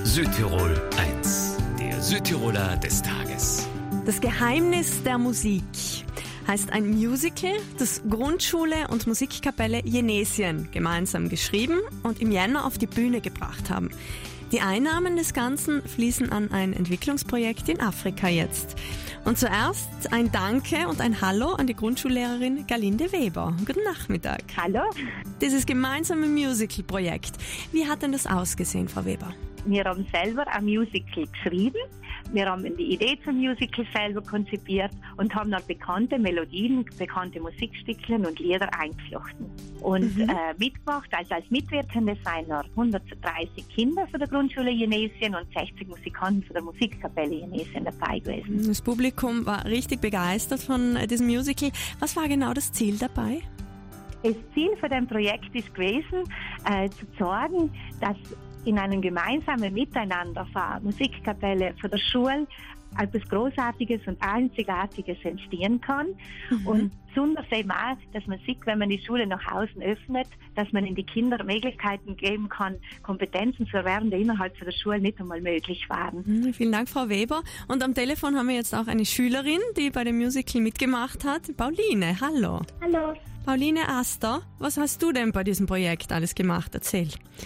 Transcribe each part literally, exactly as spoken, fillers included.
Südtirol eins, der Südtiroler des Tages. Das Geheimnis der Musik heißt ein Musical, das Grundschule und Musikkapelle Jenesien gemeinsam geschrieben und im Jänner auf die Bühne gebracht haben. Die Einnahmen des Ganzen fließen an ein Entwicklungsprojekt in Afrika jetzt. Und zuerst ein Danke und ein Hallo an die Grundschullehrerin Galinde Weber. Guten Nachmittag. Hallo. Dieses gemeinsame Musical-Projekt, wie hat denn das ausgesehen, Frau Weber? Wir haben selber ein Musical geschrieben. Wir haben die Idee zum Musical selber konzipiert und haben dann bekannte Melodien, bekannte Musikstückchen und Lieder eingeflochten. Und Mhm. äh, mitgemacht, also als Mitwirkende seien noch hundertdreißig Kinder von der Grundschule Jenesien und sechzig Musikanten von der Musikkapelle Jenesien dabei gewesen. Das Publikum war richtig begeistert von diesem Musical. Was war genau das Ziel dabei? Das Ziel von dem Projekt ist gewesen, äh, zu zeigen, dass in einem gemeinsamen Miteinander von Musikkapelle von der Schule etwas Großartiges und Einzigartiges entstehen kann. Mhm. Und besonders eben auch, dass man sieht, wenn man die Schule nach außen öffnet, dass man in die Kinder Möglichkeiten geben kann, Kompetenzen zu erwerben, die innerhalb von der Schule nicht einmal möglich waren. Mhm, vielen Dank, Frau Weber. Und am Telefon haben wir jetzt auch eine Schülerin, die bei dem Musical mitgemacht hat. Pauline, hallo. Hallo. Pauline Aster, was hast du denn bei diesem Projekt alles gemacht? Erzähl.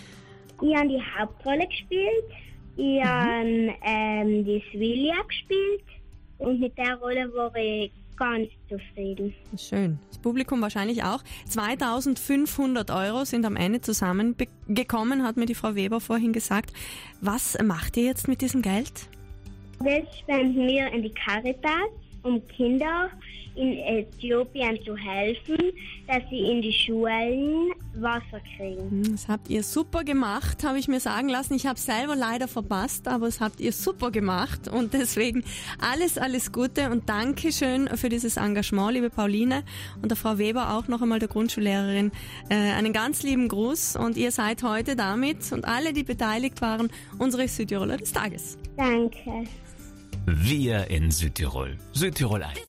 Ich habe die Hauptrolle gespielt, ich mhm. habe ähm, die Svilja gespielt und mit der Rolle war ich ganz zufrieden. Schön. Das Publikum wahrscheinlich auch. zweitausendfünfhundert Euro sind am Ende zusammengekommen, hat mir die Frau Weber vorhin gesagt. Was macht ihr jetzt mit diesem Geld? Das spenden wir in die Caritas, um Kinder in Äthiopien zu helfen, dass sie in die Schulen Wasser kriegen. Das habt ihr super gemacht, habe ich mir sagen lassen. Ich habe es selber leider verpasst, aber es habt ihr super gemacht und deswegen alles, alles Gute und Dankeschön für dieses Engagement, liebe Pauline, und der Frau Weber auch noch einmal, der Grundschullehrerin, äh, einen ganz lieben Gruß und ihr seid heute damit und alle, die beteiligt waren, unsere Südtiroler des Tages. Danke. Wir in Südtirol. Südtirol eins.